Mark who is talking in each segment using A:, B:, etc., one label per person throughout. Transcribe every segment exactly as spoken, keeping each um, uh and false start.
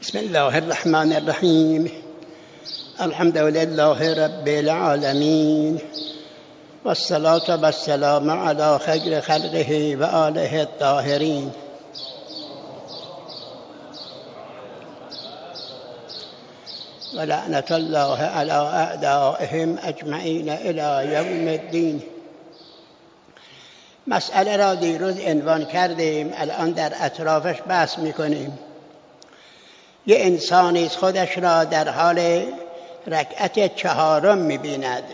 A: بسم الله الرحمن الرحیم. الحمد لله رب العالمین و الصلاة و السلام علی خیر خلقه و آله الطاهرین. و لعنت الله علی اعدائهم اجمعین الی یوم الدین. مسئله را دیروز عنوان کردیم، الان در اطرافش بحث میکنیم. یه انسانی خودش را در حال رکعت چهارم می‌بیند،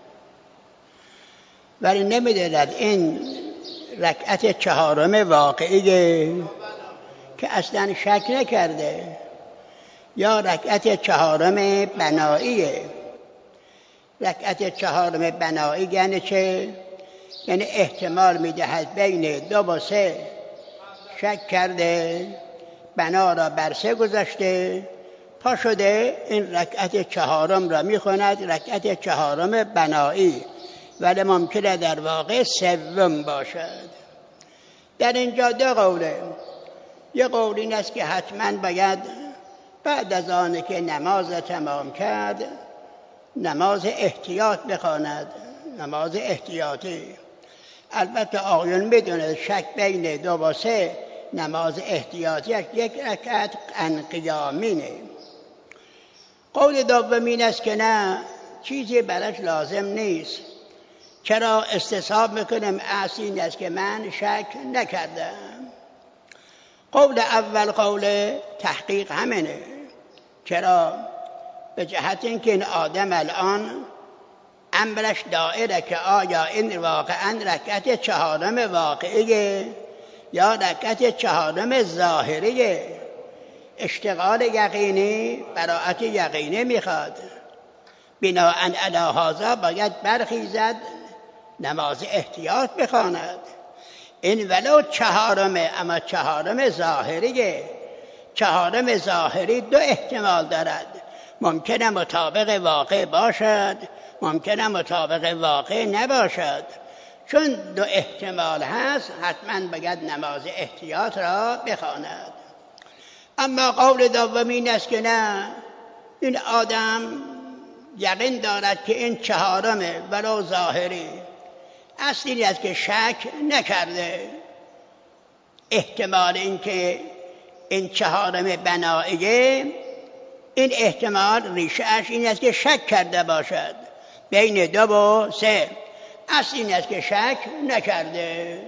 A: ولی نمی‌داند این رکعت چهارم واقعیه که اصلا شک نکرده، یا رکعت چهارم بناییه. رکعت چهارم بنایی یعنی چه؟ یعنی احتمال می‌دهد بین دو و سه شک کرده، بنا را بر سه گذاشته، پا شده این رکعت چهارم را میخواند رکعت چهارم بنایی، ولی ممکنه در واقع سوم باشد. در اینجا دو قوله. یک قول این است که حتما باید بعد از آن که نماز تمام کرد نماز احتیاط بخواند، نماز احتیاطی. البته آقایون میدونه شک بین دو و سه نماز احتیاطی یک رکعت ان قیامینه. قول دوم این است که نه، چیزی برش لازم نیست. چرا؟ استصحاب میکنم اصل این است که من شک نکردم. قول اول قول تحقیق همینه. چرا؟ به جهت اینکه این آدم الان امرش دائره که آیا این واقعا رکعت چهارم واقعیه یا رکعت چهارم ظاهریه. اشتغال یقینی براءت یقینی میخواد. بناءً علی هذا باید برخیزد نماز احتیاط بخواند. این ولو چهارمه، اما چهارم ظاهریه. چهارم ظاهری دو احتمال دارد، ممکنه مطابق واقع باشد، ممکنه مطابق واقع نباشد. چون دو احتمال هست حتما باید نماز احتیاط را بخواند. اما قول دوم این است که نه، این آدم یقین دارد که این چهارمه ولو ظاهری. اصل این است که شک نکرده. احتمال این که این چهارم بناییه، این احتمال ریشه‌اش این است که شک کرده باشد بین دو و سه. اصل این است که شک نکرده.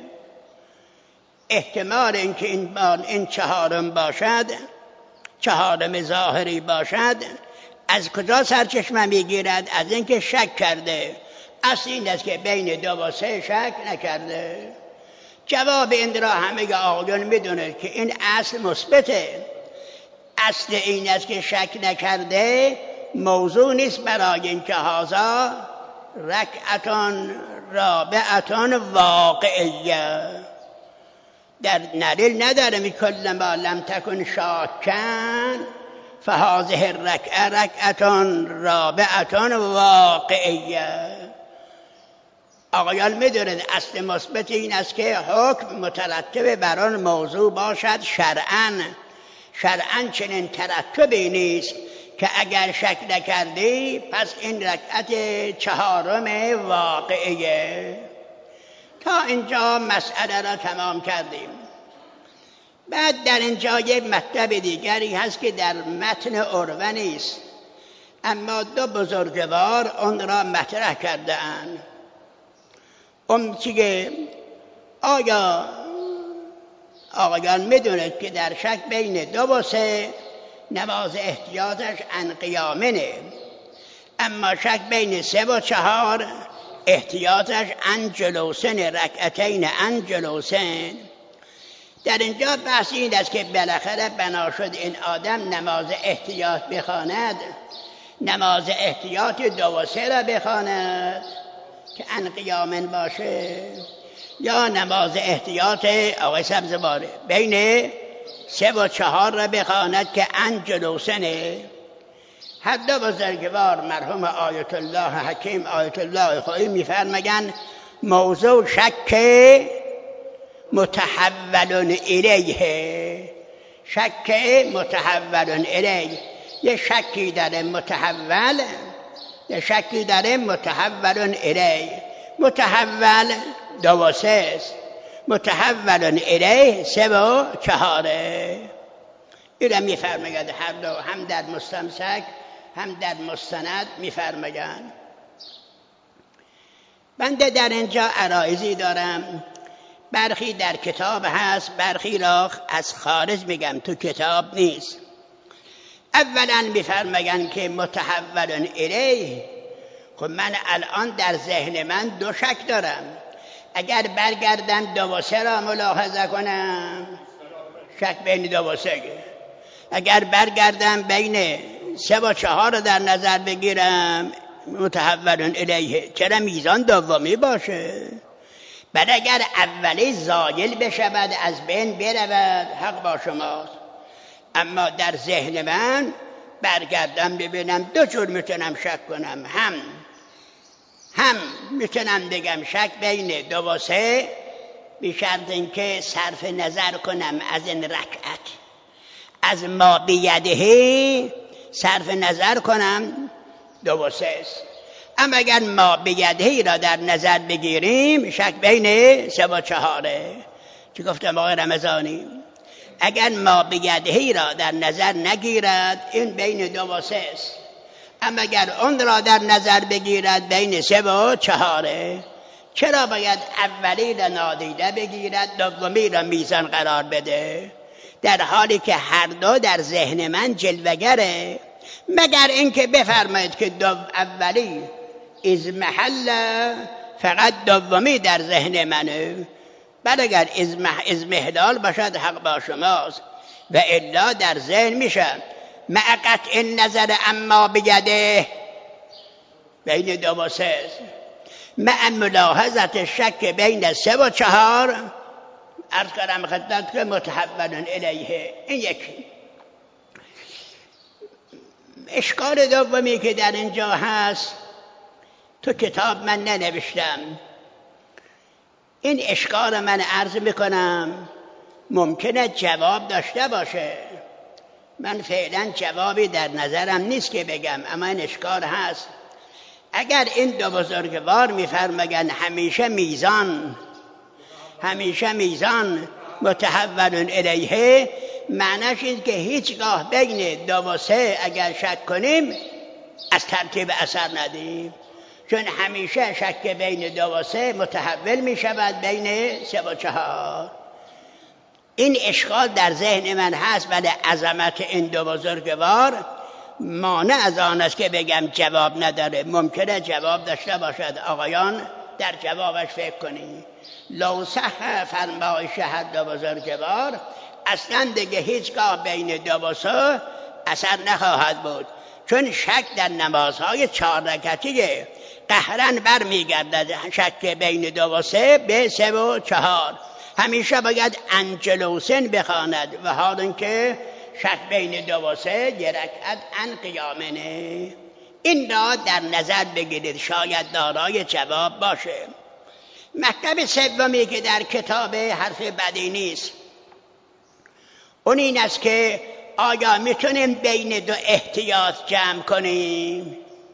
A: احتمال اینکه این این چهارم باشد، چهارم ظاهری باشد، از کجا سرچشمه میگیرد؟ از اینکه شک کرده. اصل این است که بین دو و سه شک نکرده. جواب این را همه آقایون میدونه که این اصل مثبته. اصل این است که شک نکرده موضوع نیست برای اینکه هذا رکعتان رابعتان واقعیه. در دلیل نداره می کل ما لم تکن شاکن فهذه الرکعه رکعتان رابعتان واقعیه. آقایان میدونید اصل مثبت این است که حکم مترتب بر آن موضوع باشد شرعاً. شرعاً چنین ترتبی نیست که اگر شک نکردی پس این رکعت چهارم واقعیه. تا اینجا مسئله را تمام کردیم. بعد در اینجا یک مطلب دیگری هست که در متن عروه نیست، اما دو بزرگوار آن را مطرح کرده اند. اون چیه؟ آیا آقایان میدونید که در شک بین دو و سه نماز احتیاطش ان قیامینه، اما شک بین سه و چهار احتیاطش ان جلوسن، رکعتین ان جلوسن. در اینجا بحث این است که بالاخره بنا شد این آدم نماز احتیاط بخواند، نماز احتیاط دو و سه را بخواند که ان قیامن باشه، یا نماز احتیاط آقای سبزواره بین سه و چهار را بخواند که ان جلوسنه. هر دو بزرگوار مرحوم آیت الله حکیم آیت الله خویی میفرمایند موضوع شک متحول الیه، شک متحول الیه، یه شکی داره متحول، یه شکی داره متحول الیه. متحول دو و سه است، متحول الیه سه و چهاره. این را میفرماید هر دو، هم در مستمسک هم در مستند میفرمایند. بنده در اینجا عرایضی دارم، برخی در کتاب هست، برخی را از خارج میگم، تو کتاب نیست. اولا میفرمایند که متحول الیه. خب من الان در ذهن من دو شک دارم، اگر برگردم دو و سه را ملاحظه کنم شک بین دو و سه، اگر برگردم بین سه و چهار را در نظر بگیرم متحول الیه، چرا میزان دومی باشه؟ بعد اگر اولی زایل بشود از بین برود حق با شماست. اما در ذهن من برگردم ببینم دو جور میتونم شک کنم، هم هم میتونم بگم شک بین دو و سه بشرط اینکه صرف نظر کنم از این رکعت، از ما بیدهی صرف نظر کنم دو و سه است. اما اگر ما بیدهی را در نظر بگیریم شک بین سه و چهاره. چی گفتم آقای رمضانی؟ اگر ما بیدهی را در نظر نگیرد این بین دو و سه است، اما اگر اون را در نظر بگیرد بین سه و چهاره. چرا باید اولی را نادیده بگیرد دومی را میزان قرار بده، در حالی که هر دو در ذهن من جلوگره؟ مگر اینکه بفرمایید که دو اولی از محل، فقط دومی در ذهن منه. بعد اگر از محلال باشد حق با شماست و الا در ذهن میشه مع قطع نظر اما بیده بین دو و سه، مع ملاحظت شک بین سه و چهار. عرض کردم خدمت که متحول الیه. این یکی. اشکال دومی که در اینجا هست تو کتاب من ننوشتم، این اشکال من عرض میکنم ممکنه جواب داشته باشه، من فعلا جوابی در نظرم نیست که بگم، اما این اشکال هست. اگر این دو بزرگوار میفرمایند همیشه میزان همیشه میزان متحول الیه، معنیش این که هیچگاه بین دو و سه اگر شک کنیم از ترتیب اثر ندیم، چون همیشه شک بین دو و سه متحول می شود بین سه و چهار. این اشکال در ذهن من هست، ولی عظمت این دو بزرگوار مانع از آن است که بگم جواب نداره. ممکنه جواب داشته باشد، آقایان در جوابش فکر کنید. لو صح فرمایش هر دو بزرگوار اصلا دیگه هیچگاه بین دو و سه اثر نخواهد بود، چون شک در نمازهای چهار رکعتیه قهرن بر میگردد. شک بین دو و سه به سه و چهار همیشه باید انجلوسن بخواند، و حال که شک بین دو و سه یه رکعت ان قیامنه. این را در نظر بگیرید، شاید دارای جواب باشه. مطلب سومی که در کتاب حرف بدی نیست اون این است که آیا میتونیم بین دو احتیاط جمع کنیم،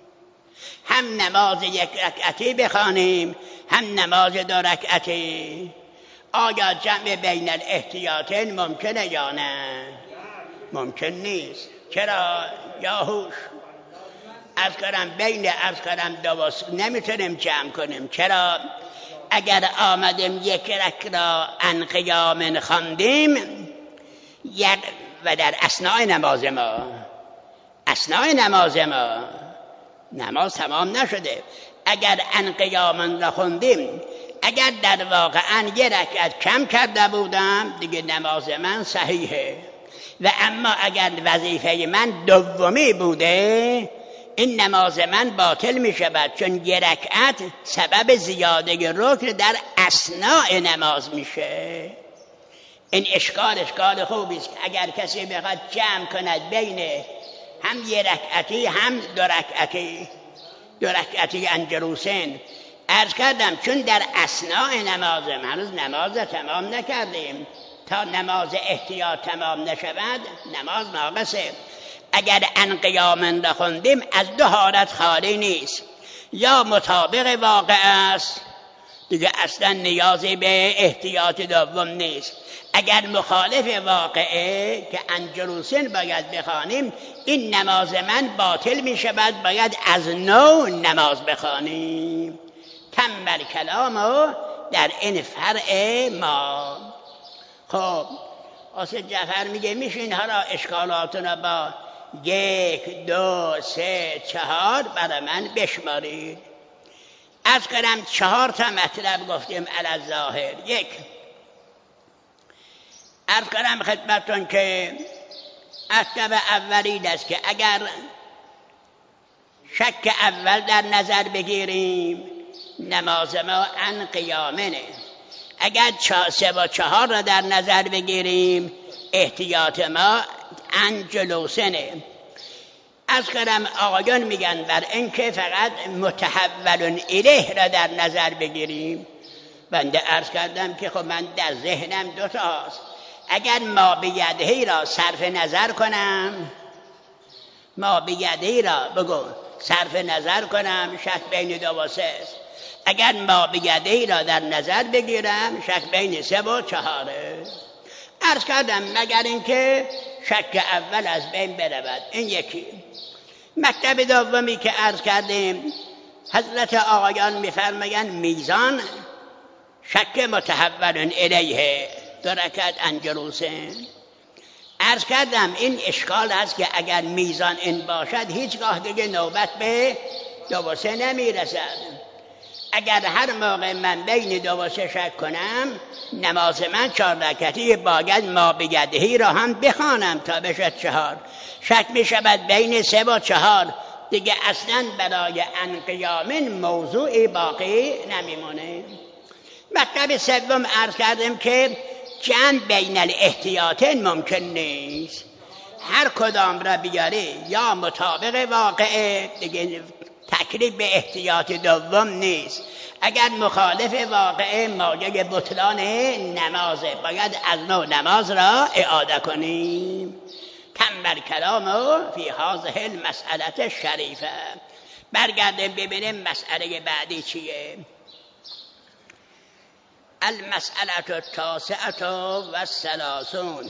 A: هم نماز یک رکعتی بخوانیم هم نماز دو رکعتی؟ آیا جمع بین الاحتیاطین ممکنه یا نه؟ ممکن نیست. چرا؟ یا هوش از کردم بین از کردم دو نمیتونیم جمع کنیم. چرا؟ اگر آمدیم یک رکعت را ان قیام خواندیم یک و در اثناء نماز ما اثناء نماز ما نماز تمام نشده، اگر ان قیام را خوندیم، اگر در واقعا یک رکعت کم کرده بودم دیگه نماز من صحیحه. و اما اگر وظیفه من دومی بوده این نماز من باطل می شود، چون یک رکعت سبب زیاده رکن در اثناء نماز میشه. این اشکال اشکال خوبی است. اگر کسی بخواد جمع کند بین هم یک رکعتی هم دو رکعتی دو رکعتی انجلوسین، عرض کردم چون در اثناء نمازم هنوز نماز تمام نکردیم، تا نماز احتیاط تمام نشود نماز ناقصه. اگر ان قیام را خوندیم از دو حالت خالی نیست، یا مطابق واقع است دیگه اصلا نیازی به احتیاط دوم نیست. اگر مخالف واقعه که ان جلوسین باید بخوانیم، این نماز من باطل می شود، باید از نو نماز بخوانیم. تمر کلامو در این فرع ما. خب استاد جعفر میگه میشه اینها را اشکالاتون با یک دو سه چهار برای من بشمارید. از کنم چهار تا مطلب گفتیم علی الظاهر. یک، از کنم خدمتون که مطلب اولی است که اگر شک اول در نظر بگیریم نماز ما ان قیامنه. اگر سه و چهار را در نظر بگیریم احتیاط ما ان جلوسنه. از کنم آقایان میگن بر این که فقط متحول الیه را در نظر بگیریم. بنده عرض کردم که خب من در ذهنم دو تا هست. اگر ما بیدهی را صرف نظر کنم، ما بیدهی را بگو صرف نظر کنم، شک بین دو و سه است. اگر ما بیدهی را در نظر بگیرم شک بین سه و چهاره. عرض کردم مگر اینکه شک اول از بین برود. این یکی. مطلب دومی که عرض کردیم حضرت آقایان میفرمایند میزان شک متحول الیه دو رکعت انجلوسن. عرض کردم این اشکال هست که اگر میزان این باشد هیچگاه دیگه نوبت به دو و سه نمیرسد. اگر هر موقع من بین دو و سه شک کنم نماز من چهار رکعتی باید ما بیدهی را هم بخوانم تا بشد چهار. شک می شود بین سه و چهار دیگه اصلا برای ان قیامن موضوعی باقی نمیمونه. مطلب سوم عرض کردم که جمع بین الاحتیاطین ممکن نیست. هر کدام را بیاری یا مطابق واقعه دیگه تکلیف به احتیاط دوم نیست. اگر مخالف واقعه مایه بطلان نمازه باید از نو نماز را اعاده کنیم. تمر کلامو فی هذه المسئله شریفه. برگردیم ببینیم مسئله بعدی چیه. المسئله التاسعه و الثلاثون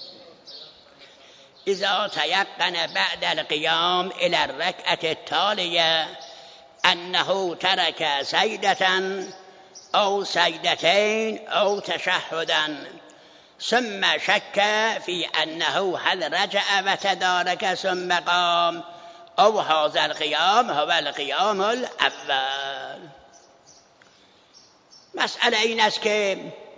A: اذا تيقن بعد القيام الى الركعه التاليه انه ترك سجدة او سجدتين او تشهدا ثم شك في انه هل رجع وتدارك ثم قام او هذا القيام هو القيام الاول. مسئله این است که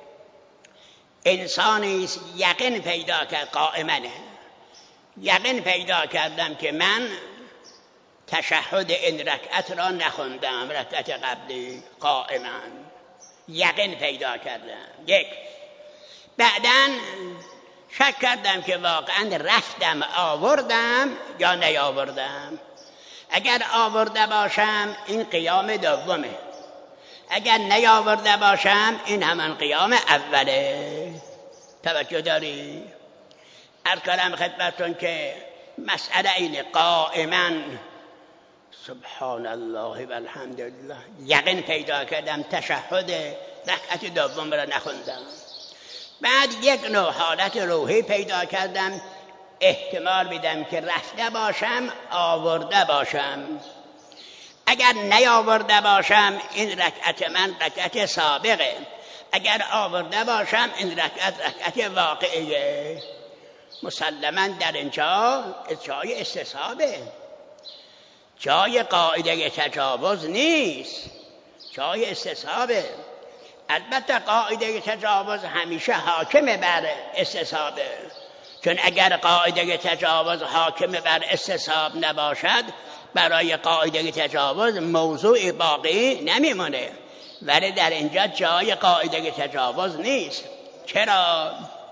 A: انسانی یقین پیدا کرد، قائمنه یقین پیدا کردم که من تشهد این رکعت را نخوندم، رکعت قبلی قائما یقین پیدا کردم. یک، بعداً شک کردم که واقعا رفتم آوردم یا نیاوردم. اگر آورده باشم این قیام دومه، اگر نیاورده باشم این همان قیام اوله. توجه داری؟ عرض کردم خدمتتون که مسئله این قائما سبحان الله و الحمدلله یقین پیدا کردم تشهد رکعت دوم را نخوندم. بعد یک نوع حالت روحی پیدا کردم، احتمال میدم که رفته باشم آورده باشم. اگر نیاورده باشم این رکعت من رکعت سابقه، اگر آورده باشم این رکعت رکعت واقعیه. مسلماً در اینجا جای استصحابه، جای قاعده تجاوز نیست، جای استصحابه. البته قاعده تجاوز همیشه حاکم بر استصحابه، چون اگر قاعده تجاوز حاکم بر استصحاب نباشد برای قاعده تجاوز موضوع باقی نمیمونه. ولی در اینجا جای قاعده تجاوز نیست. چرا؟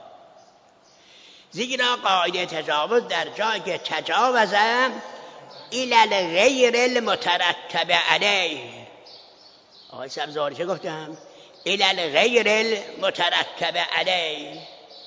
A: زیرا قاعده تجاوز در جایی که تجاوز الی الغیر المترتب علیه، آقای سبزواری چه گفتم؟ الی الغیر المترتب علیه،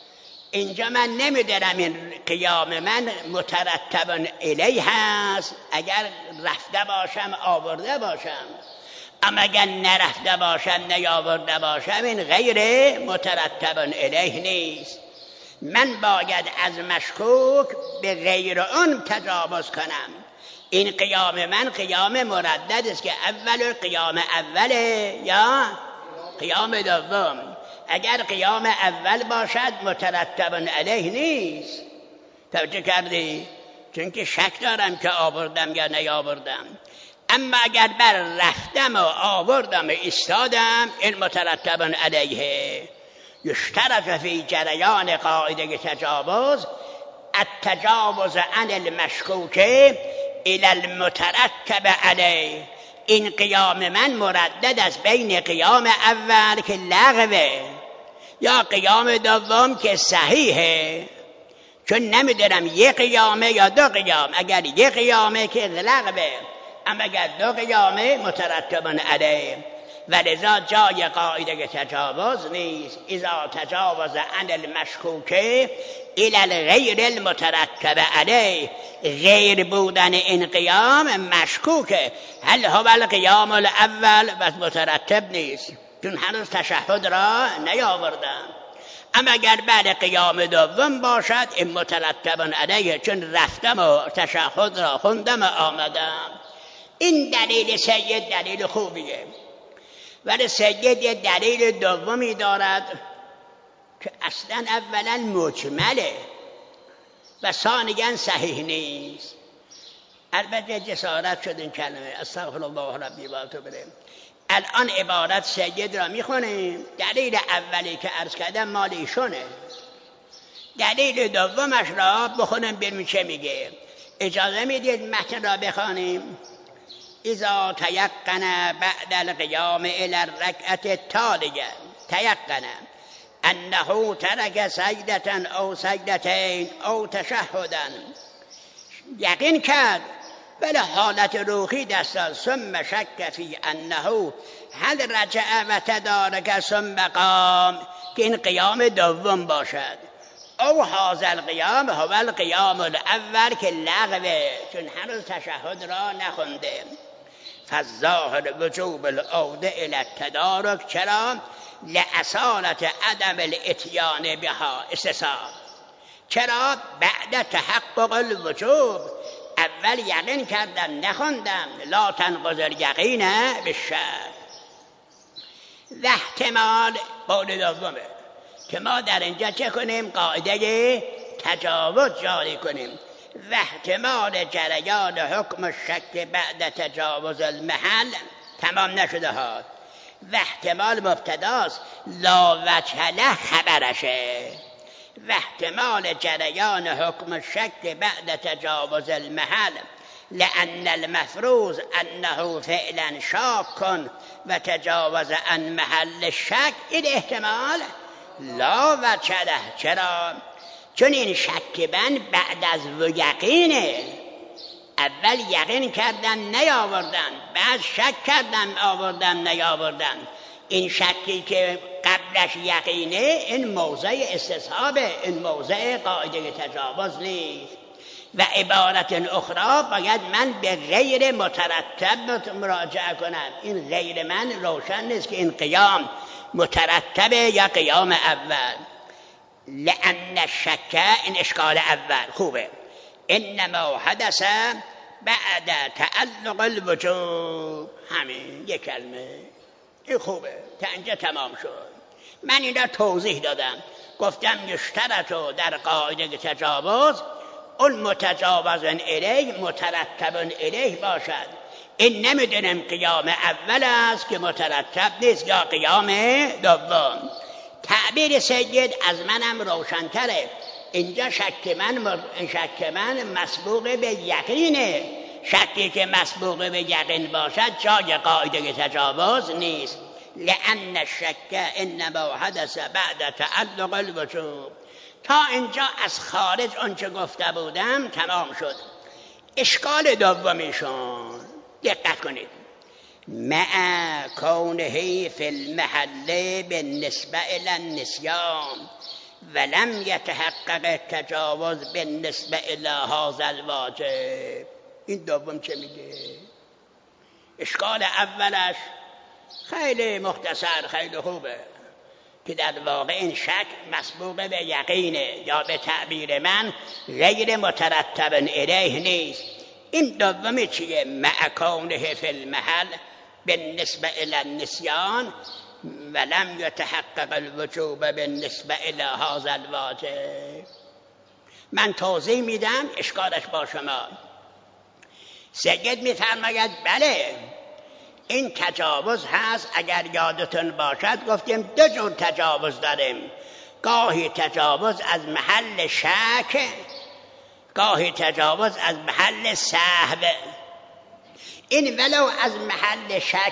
A: اینجا من نمیدونم این قیام من مترتب علیه هست اگر رفته باشم آورده باشم، اما اگر نرفته باشم نیاورده باشم این غیر مترتب علیه نیست. من باید از مشکوک به غیر اون تجاوز کنم. این قیام من قیام مردد است که اول قیام اوله یا قیام دوم. اگر قیام اول باشد مترتب علیه نیست. توجه کردی؟ چون که شک دارم که آوردم یا نیاوردم. اما اگر بر رفتم و آوردم و ایستادم این مترتب علیه. یشترط فی جریان قاعده تجاوز التجاوز عن المشکوک الی المترتب علیه. این قیام من مردد است بین قیام اول که لغوه یا قیام دوم که صحیحه، چون نمیدونم یک قیامه یا دو قیام. اگر یک قیامه که لغوه، اما اگر دو قیامه مترتب علیه. ولذا جای قاعده تجاوز نیست. اذا تجاوز عن المشکوک الی الغیر المترتب علیه. غیر بودن این قیام مشکوکه. هل هو القیام الاول و مترتب نیست، چون هنوز تشهد را نیاوردم. اما اگر بعد قیام دوم باشد این مترتب علیه، چون رفتم و تشهد را خوندم و آمدم. این دلیل سید دلیل خوبیه، ولی سید یه دلیل دومی دارد که اصلا اولا مجمله و ثانیاً صحیح نیست. البته جسارت شد این کلمه استغفر الله ربی و اتوب الیه. الان عبارت سید را میخونیم، دلیل اولی که عرض کردم مال ایشونه، دلیل دومش را بخونم ببینیم چه میگه. اجازه میدید متن را بخوانیم؟ اذا تیقن بعد القیام الى الرکعة التالیه تیقن انه ترک سجدة او سجدتین او تشهدا. یقین کرد ولی حالت روحی دست ثم شک فی انه هل رجع و تدارک ثم قام، که این قیام دوم باشد، او هذا القیام هو القیام الاول که لغوه، چون هنوز تشهد را نخونده. فالظاهر وجوب العوده الى التدارک. چرا؟ لأصالت عدم الاتیان بها استثاب. چرا؟ بعد تحقق الوجوب. اول یقین کردم نخوندم، لا تنقض الیقین بالشک. و احتمال قول دومه که ما در اینجا چه کنیم؟ قاعده تجاوز جاری کنیم. و احتمال جریان حکم الشک بعد تجاوز المحل تمام نشده ها. و احتمال مبتداست، لا وجه له خبرشه. و احتمال جریان حکم الشک بعد تجاوز المحل لأن المفروض أنه فعلا شاک و تجاوز عن محل الشک. این احتمال لا وجه له. چرا؟ چون این شک من بعد از و یقینه. اول یقین کردم نیاوردم، بعد شک کردم آوردم نیاوردم. این شکی که قبلش یقینه این موضع استصحابه، این موضع قاعده تجاوز نیست. و عبارت اخرى باید من به غیر مترتب مراجعه کنم. این غیر من روشن نیست که این قیام مترتبه یا قیام اول. لأن الشک، این اشکال اول خوبه، انما حدث بعد تعلق الوجوب. همین یک کلمه، این خوبه، تا اینجا تمام شد. من این را توضیح دادم، گفتم یشترط در قاعده تجاوز اون متجاوز الیه مترتب الیه باشد. این نمیدونم قیام اول است که مترتب نیست یا قیام دوم. تعبیر سید از منم روشن‌تره. اینجا شک من شک من مسبوق به یقینه. شکی که مسبوق به یقین باشد جای قاعده تجاوز نیست. لأن الشک انما حدث بعد تعلق الوجوب. تا اینجا از خارج آنچه گفته بودم تمام شد. اشکال دومیشون دقت کنید. مع کونه فی المحل بالنسبه الی النسیان. ولم یتحقق التجاوز بالنسبه الی هذا الواجب. این دوم چه میگه؟ اشکال اولش خیلی مختصر، خیلی خوبه که در واقع این شک مسبوق به یقینه، یا به تعبیر من غیر مترتب الیه نیست. این دومی چیه؟ مع کونه فی المحل بالنسبه الی النسیان ولم یتحقق الوجوب بالنسبه الی هذا الواجب. من توضیح میدم اشکالش با شما. سید میفرماید بله این تجاوز هست. اگر یادتون باشد گفتیم دو جور تجاوز داریم، گاهی تجاوز از محل شک، گاهی تجاوز از محل سهو. این ولو از محل شک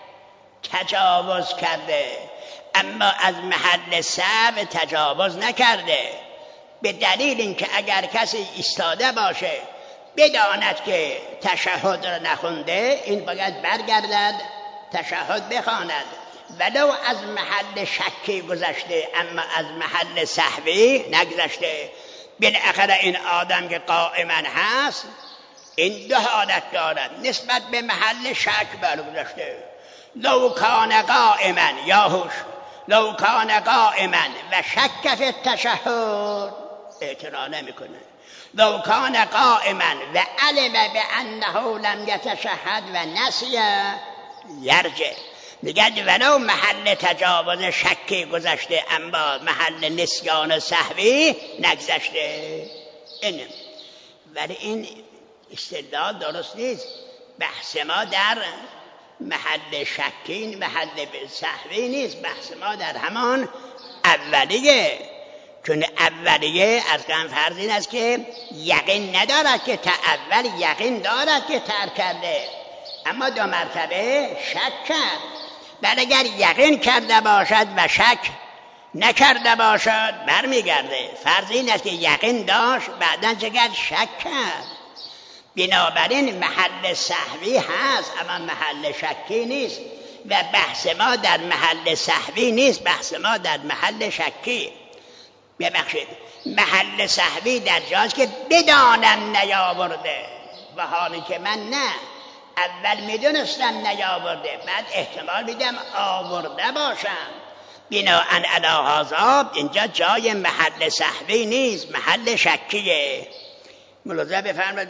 A: تجاوز کرده اما از محل سهو تجاوز نکرده، به دلیل اینکه اگر کسی ایستاده باشه بداند که تشهد را نخونده، این باید برگردد تشهد بخواند، ولو از محل شکی گذشته اما از محل سهوی نگذشته. بالاخره این آدم که قائما هست این دو حالت دارد، نسبت به محل شک برگذشته. لو کان قائما یا هوش لو کان قائما و شک فی التشهد اعتنا نمیکنه. لو کان قائما و علم بانه لم یتشهد و نسی یرجع. میگه ولو محل تجاوز شکی گذشته اما محل نسیان سهوی نگذشته. این ولی این استدلال درست نیست. بحث ما در محل شکی محل سهوی نیست، بحث ما در همان اولیه. چون اولیه از کم فرض این است که یقین ندارد که تا اول یقین دارد که ترک کرده اما دو مرتبه شک کرد. بعد اگر یقین کرده باشد و شک نکرده باشد برمیگرده. فرض این است که یقین داشت بعداً چقدر شک کرد. بنابراین محل سهوی هست اما محل شکی نیست و بحث ما در محل سهوی نیست، بحث ما در محل شکی. ببخشید محل سهوی در جاست که بدانم نیاورده، و حالی که من نه اول میدونستم نیاورده بعد احتمال میدم آورده باشم. بناءً علی هذا اینجا جای محل سهوی نیست، محل شکیه. ملاحظه بفرمایید.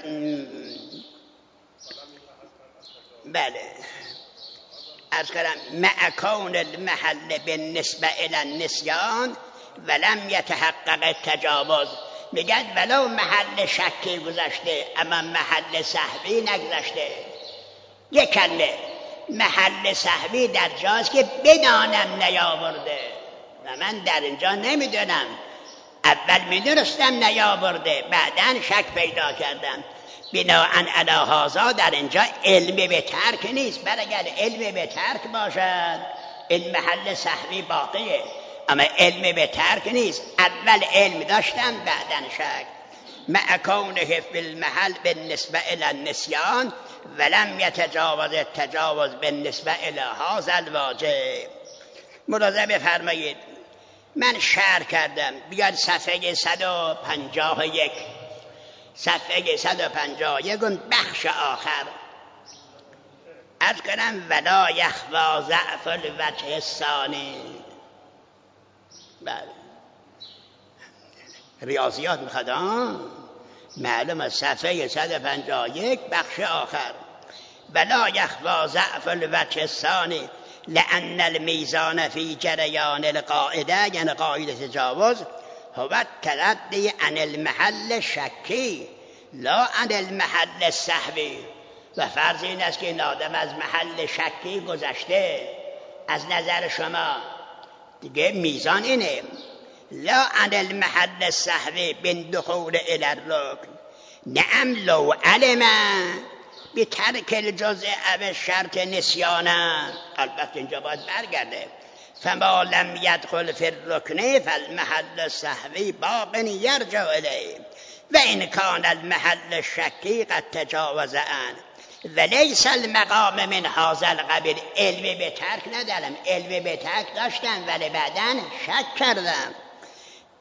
A: بله عرض کردم مع کون المحل بالنسبه الی النسیان ولم یتحقق التجاوز. میگن ولو محل شکی گذشته اما محل سهوی نگذشته. یک کلمه محل سهوی در جاست که بدانم نیاورده و من در اینجا نمیدونم، اول میدونستم نیاورده بعدن شک پیدا کردم. بناءً علی هذا در اینجا علم به ترک نیست، بل اگر علم به ترک باشد این محل سهوی باقیه، اما علم به ترک نیست. اول علم داشتم بعدن شک. مع کونه فی المحل بالنسبه الی النسیان ولم یتجاوز التجاوز بالنسبه الی هذا الواجب. ملاحظه بفرمایید من شرح کردم. بیاد صفحه صد و پنجاه و یک، صفحه صد و پنجاه و یک اون بخش آخر عرض کنم ولا یخفی ضعف الوجه الثانی. بله ریاضیات میخواد ها، معلوم صفحه صد و پنجاه و یک بخش آخر ولا یخفی ضعف الوجه الثانی لأن المیزان فی جریان القاعده، یعنی قاعده تجاوز، هو التردی عن المحل شکی لا عن المحل سهوی. و فرض این است که این آدم از محل شکی گذشته. از نظر شما دیگه میزان اینه لا عن المحل سهوی بن دخول الى الرکن. نعم لو علم بترک الجزء او شرط نسیانا، البته اینجا باید برگرده فما لم يدخل في الركن فالمحل السهوي باق يرجع إليه وإن كان المحل الشكي قد تجاوز عنه وليس المقام من هذا القبيل. علم به ترک ندارم، علم به ترک داشتم ولی بعداً شک کردم.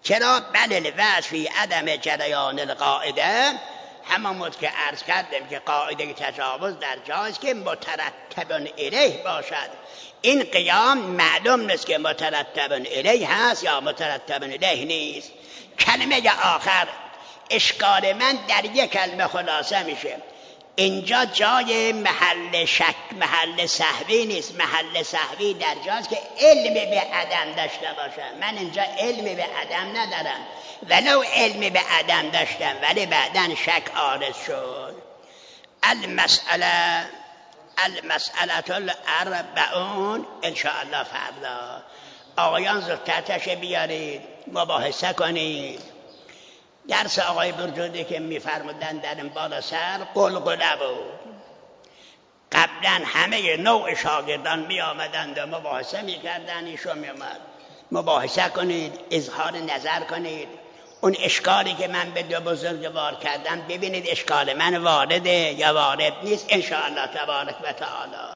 A: چرا؟ بل الوضع فی عدم جریان القاعده، همون که عرض کردم که قاعده تجاوز در جاست که مترتب الیه باشد. این قیام معلوم نیست که مترتب الیه هست یا مترتب الیه نیست. کلمه آخر اشکال من در یک کلمه خلاصه میشه. اینجا جای محل شک، محل سهوی نیست. محل سهوی در جاست که علم به عدم داشته باشم. من اینجا علم به عدم ندارم، ولو علم به عدم داشتم ولی بعداً شک عارض شد. المسئله المسئله الاربعون انشاءالله فردا. آقایان زودتر تشریف بیارید، مباحثه کنید. درس آقای برجودی که میفرمودن در این بالا سر قلقله بود. قبلا همه نوع شاگردان می آمدند و مباحثه می کردن، ایشون می آمد. مباحثه کنید، اظهار نظر کنید. اون اشکالی که من به دو بزرگوار کردم ببینید اشکال من وارده یا وارد نیست. انشاءالله تبارک و تعالی.